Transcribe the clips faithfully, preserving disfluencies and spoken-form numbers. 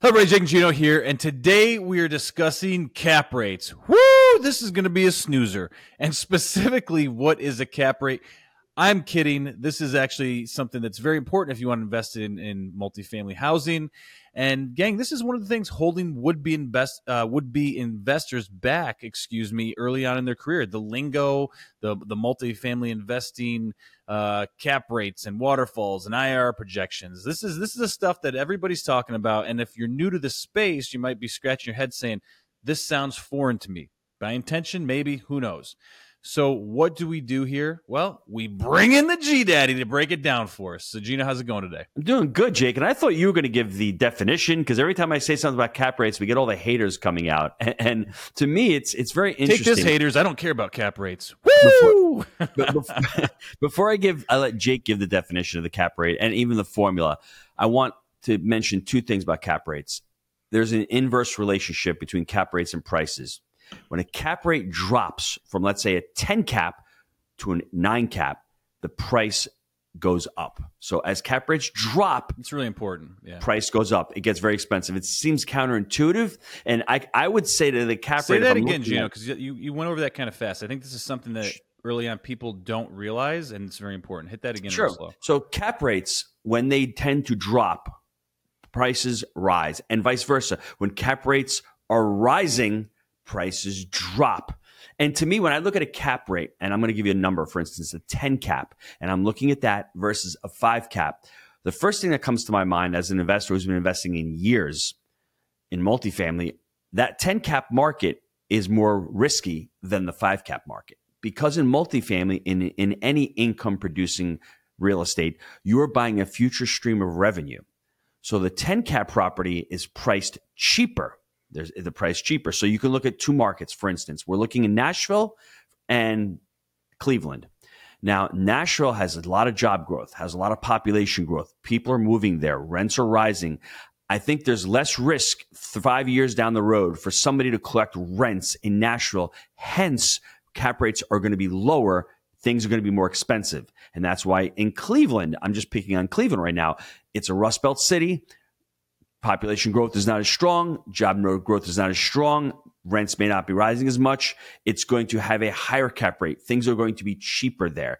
Hello, Ray Jake and Gino here, and today we are discussing cap rates. Woo! This is going to be a snoozer. And specifically, what is a cap rate? I'm kidding. This is actually something that's very important if you want to invest in, in multifamily housing. And gang, this is one of the things holding would-be invest uh, would-be investors back, excuse me, early on in their career. The lingo, the the multifamily investing uh, cap rates and waterfalls and I R R projections. This is this is the stuff that everybody's talking about. And if you're new to the space, you might be scratching your head saying, "This sounds foreign to me." By intention, maybe, who knows? So what do we do here? Well, we bring in the G-Daddy to break it down for us. So, Gino, how's it going today? I'm doing good, Jake. And I thought you were going to give the definition because every time I say something about cap rates, we get all the haters coming out. And, and to me, it's it's very interesting. Take this, haters. I don't care about cap rates. Woo! Before, before, before I give, I let Jake give the definition of the cap rate and even the formula. I want to mention two things about cap rates. There's an inverse relationship between cap rates and prices. When a cap rate drops from, let's say, a ten cap to a nine cap, the price goes up. So as cap rates drop, it's really important. Yeah. Price goes up. It gets very expensive. It seems counterintuitive. And I I would say to the cap say rate. Say that again, Gino, because you, you went over that kind of fast. I think this is something that early on people don't realize, and it's very important. Hit that again. Sure. Real slow. So cap rates, when they tend to drop, prices rise, and vice versa. When cap rates are rising, prices drop. And to me, when I look at a cap rate, and I'm going to give you a number, for instance, a ten cap, and I'm looking at that versus a five cap, the first thing that comes to my mind as an investor who's been investing in years in multifamily, that ten cap market is more risky than the five cap market. Because in multifamily, in, in any income producing real estate, you are buying a future stream of revenue. So the ten cap property is priced cheaper. There's the price cheaper. So you can look at two markets, for instance. We're looking in Nashville and Cleveland. Now, Nashville has a lot of job growth, has a lot of population growth. People are moving there. Rents are rising. I think there's less risk five years down the road for somebody to collect rents in Nashville. Hence, cap rates are going to be lower. Things are going to be more expensive. And that's why in Cleveland, I'm just picking on Cleveland right now, it's a Rust Belt city. Population growth is not as strong. Job growth is not as strong. Rents may not be rising as much. It's going to have a higher cap rate. Things are going to be cheaper there.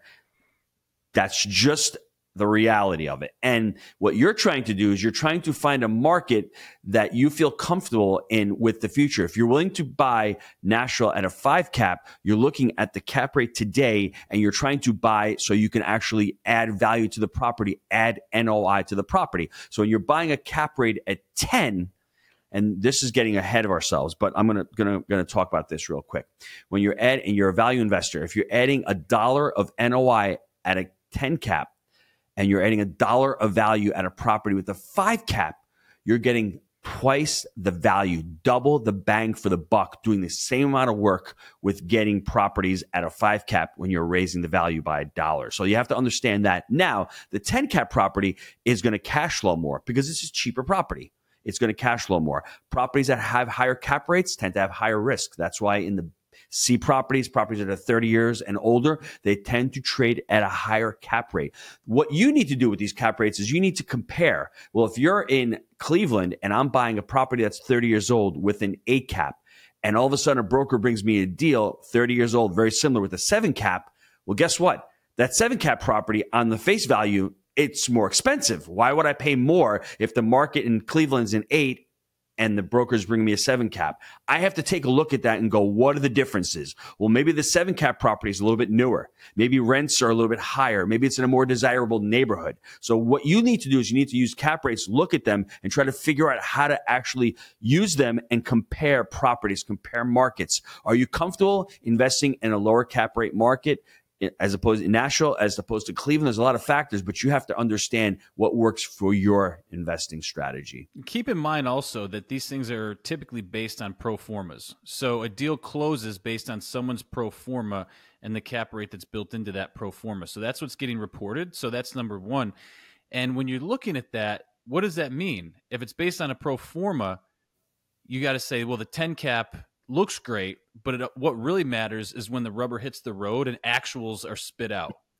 That's just the reality of it. And what you're trying to do is you're trying to find a market that you feel comfortable in with the future. If you're willing to buy Nashville at a five cap, you're looking at the cap rate today and you're trying to buy so you can actually add value to the property, add N O I to the property. So when you're buying a cap rate at ten, and this is getting ahead of ourselves, but I'm gonna gonna gonna talk about this real quick. When you're add and you're a value investor, if you're adding a dollar of N O I at a ten cap, and you're adding a dollar of value at a property with a five cap, you're getting twice the value, double the bang for the buck, doing the same amount of work with getting properties at a five cap when you're raising the value by a dollar. So you have to understand that. Now, the ten cap property is going to cash flow more because this is cheaper property. It's going to cash flow more. Properties that have higher cap rates tend to have higher risk. That's why in the C properties, properties that are thirty years and older, they tend to trade at a higher cap rate. What you need to do with these cap rates is you need to compare. Well, if you're in Cleveland and I'm buying a property that's thirty years old with an eight cap, and all of a sudden a broker brings me a deal, thirty years old, very similar with a seven cap, well, guess what? That seven cap property on the face value, it's more expensive. Why would I pay more if the market in Cleveland's an eight and the brokers bring me a seven cap? I have to take a look at that and go, what are the differences? Well, maybe the seven cap property is a little bit newer. Maybe rents are a little bit higher. Maybe it's in a more desirable neighborhood. So what you need to do is you need to use cap rates, look at them, and try to figure out how to actually use them and compare properties, compare markets. Are you comfortable investing in a lower cap rate market as opposed to Nashville, as opposed to Cleveland? There's a lot of factors, but you have to understand what works for your investing strategy. Keep in mind also that these things are typically based on pro formas. So a deal closes based on someone's pro forma and the cap rate that's built into that pro forma. So that's what's getting reported. So that's number one. And when you're looking at that, what does that mean? If it's based on a pro forma, you got to say, well, the ten cap looks great, but it, what really matters is when the rubber hits the road and actuals are spit out.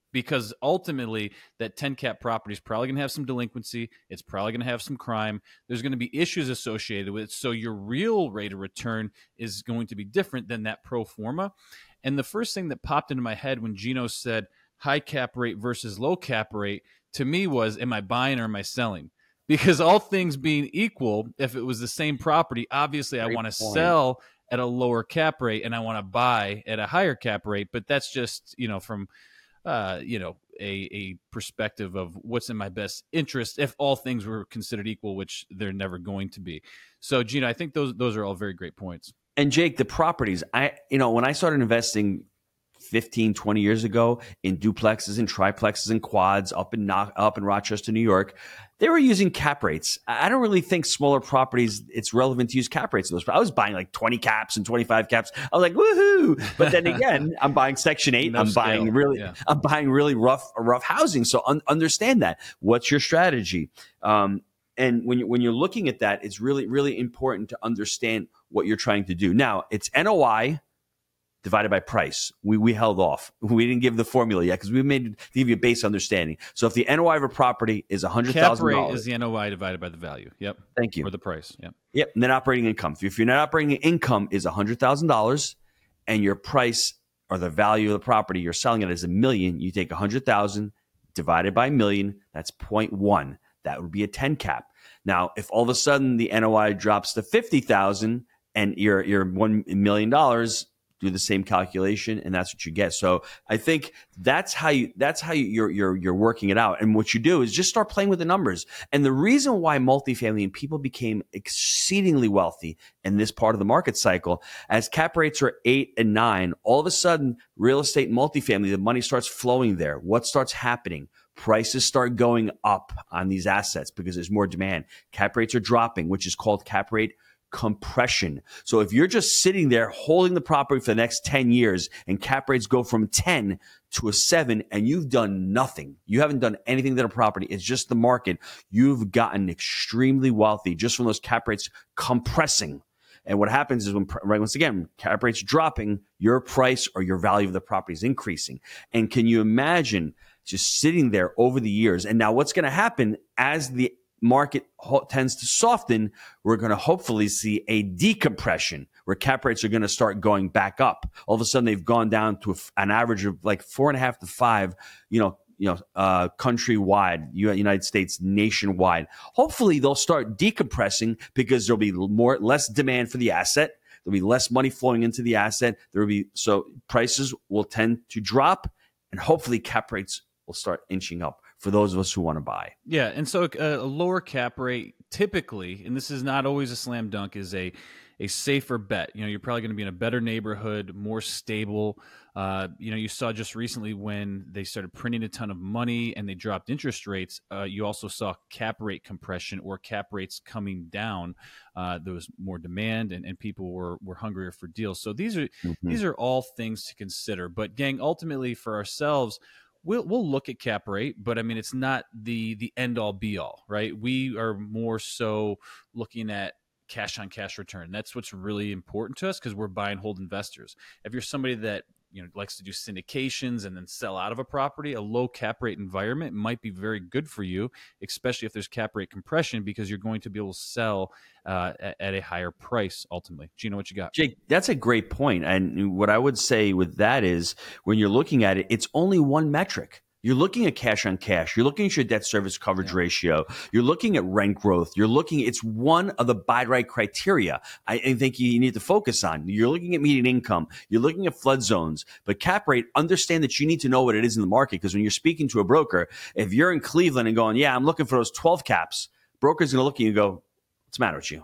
because ultimately that ten cap property is probably going to have some delinquency. It's probably going to have some crime. There's going to be issues associated with it. So your real rate of return is going to be different than that pro forma. And the first thing that popped into my head when Gino said high cap rate versus low cap rate to me was, am I buying or am I selling? Because all things being equal, if it was the same property, obviously Great I want to sell at a lower cap rate and I want to buy at a higher cap rate. But that's just, you know, from Uh, you know, a, a perspective of what's in my best interest if all things were considered equal, which they're never going to be. So, Gino, I think those those are all very great points. And Jake, the properties, I you know, when I started investing fifteen, twenty years ago in duplexes and triplexes and quads up in up in Rochester, New York, they were using cap rates. I don't really think smaller properties, it's relevant to use cap rates. Those. I was buying like twenty caps and twenty-five caps. I was like, woohoo. But then again, I'm buying Section eight. No I'm scale. buying really, yeah. I'm buying really rough, rough housing. So un- understand that. What's your strategy? Um, and when you when you're looking at that, it's really, really important to understand what you're trying to do. Now, it's N O I divided by price. We we held off. We didn't give the formula yet because we made to give you a base understanding. So if the N O I of a property is one hundred thousand dollars. Cap rate is the N O I divided by the value. Yep. Thank you. Or the price. Yep. Yep. Net operating income. If your net operating income is one hundred thousand dollars and your price or the value of the property you're selling it is a million, you take one hundred thousand dollars divided by a million, that's zero point one. That would be a ten cap. Now, if all of a sudden the N O I drops to fifty thousand dollars and you're you're one million dollars, do the same calculation, and that's what you get. So I think that's how you that's how you, you're you're you're working it out. And what you do is just start playing with the numbers. And the reason why multifamily and people became exceedingly wealthy in this part of the market cycle, as cap rates are eight and nine, all of a sudden real estate and multifamily, the money starts flowing there. What starts happening? Prices start going up on these assets because there's more demand. Cap rates are dropping, which is called cap rate compression. So if you're just sitting there holding the property for the next ten years and cap rates go from ten to a seven and you've done nothing, you haven't done anything to the property, it's just the market, you've gotten extremely wealthy just from those cap rates compressing. And what happens is when, right, once again, cap rates dropping, your price or your value of the property is increasing. And can you imagine just sitting there over the years? And now what's going to happen as the market ho- tends to soften, we're going to hopefully see a decompression where cap rates are going to start going back up. All of a sudden, they've gone down to a, an average of like four and a half to five, you know, you know, uh, countrywide, United States, nationwide. Hopefully, they'll start decompressing because there'll be more, less demand for the asset. There'll be less money flowing into the asset. There will be, so prices will tend to drop, and hopefully, cap rates will start inching up for those of us who want to buy. Yeah, and so a, a lower cap rate typically, and this is not always a slam dunk, is a a safer bet. You know, you're probably going to be in a better neighborhood, more stable. Uh, you know, you saw just recently when they started printing a ton of money and they dropped interest rates, uh, you also saw cap rate compression or cap rates coming down. Uh, there was more demand and, and people were, were hungrier for deals. So these are mm-hmm. these are all things to consider. But gang, ultimately for ourselves, We'll we'll look at cap rate, but I mean it's not the the end all be all, right? We are more so looking at cash on cash return. That's what's really important to us because we're buy and hold investors. If you're somebody that you know likes to do syndications and then sell out of a property, a low cap rate environment might be very good for you, especially if there's cap rate compression because you're going to be able to sell uh, at, at a higher price ultimately. Gino, what you got? Jake, that's a great point. And what I would say with that is when you're looking at it, it's only one metric. You're looking at cash on cash. You're looking at your debt service coverage yeah. ratio. You're looking at rent growth. You're looking, it's one of the buy right criteria I, I think you need to focus on. You're looking at median income. You're looking at flood zones. But cap rate, understand that you need to know what it is in the market because when you're speaking to a broker, if you're in Cleveland and going, yeah, I'm looking for those twelve caps, broker's going to look at you and go, what's the matter with you?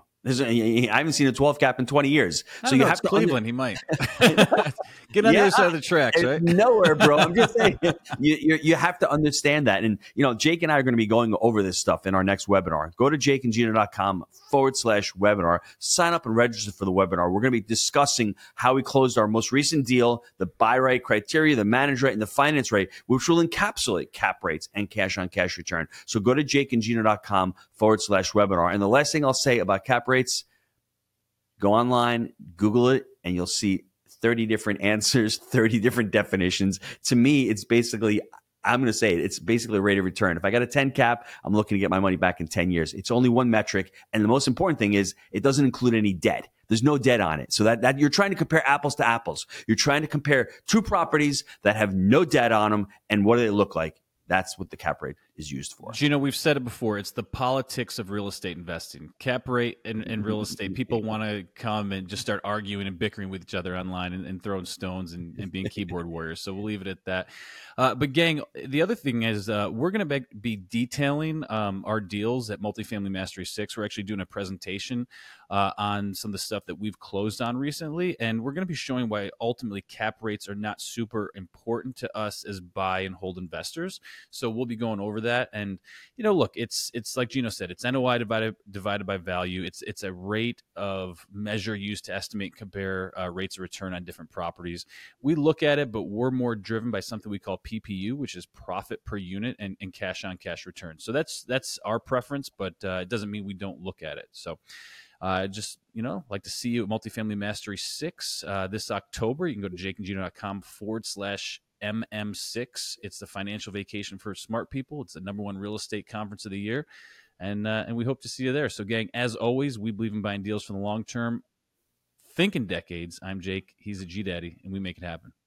I haven't seen a twelve cap in twenty years. I so you know, have to Cleveland. Under- he might get on yeah, the other side of the tracks, right? Nowhere, bro. I'm just saying you, you you have to understand that. And you know, Jake and I are going to be going over this stuff in our next webinar. Go to jakeandgino.com forward slash webinar. Sign up and register for the webinar. We're going to be discussing how we closed our most recent deal, the buy rate criteria, the manage rate, and the finance rate, which will encapsulate cap rates and cash on cash return. So go to jakeandgino.com forward slash webinar. And the last thing I'll say about cap rates. Rates, go online, Google it, and you'll see thirty different answers, thirty different definitions. To me, it's basically I'm going to say it. It's basically a rate of return. If I got a ten cap, I'm looking to get my money back in ten years. It's only one metric. And the most important thing is it doesn't include any debt. There's no debt on it. So that, that you're trying to compare apples to apples. You're trying to compare two properties that have no debt on them. And what do they look like? That's what the cap rate is used for. Gino, we've said it before. It's the politics of real estate investing. Cap rate and, and real estate. People want to come and just start arguing and bickering with each other online and, and throwing stones and, and being keyboard warriors. So we'll leave it at that. Uh, but gang, the other thing is uh, we're going to be, be detailing um, our deals at Multifamily Mastery six. We're actually doing a presentation uh, on some of the stuff that we've closed on recently. And we're going to be showing why ultimately cap rates are not super important to us as buy and hold investors. So we'll be going over that. And, you know, look, it's it's like Gino said, it's N O I divided divided by value. It's it's a rate of measure used to estimate and compare uh, rates of return on different properties. We look at it, but we're more driven by something we call P P U, which is profit per unit and, and cash on cash return. So that's that's our preference, but uh, it doesn't mean we don't look at it. So uh, just, you know, like to see you at Multifamily Mastery six uh, this October. You can go to jakeandgino.com forward slash M M six. It's the financial vacation for smart people. It's the number one real estate conference of the year. And uh, and we hope to see you there. So, gang, as always, we believe in buying deals for the long term. Think in decades. I'm Jake. He's a G Daddy, and we make it happen.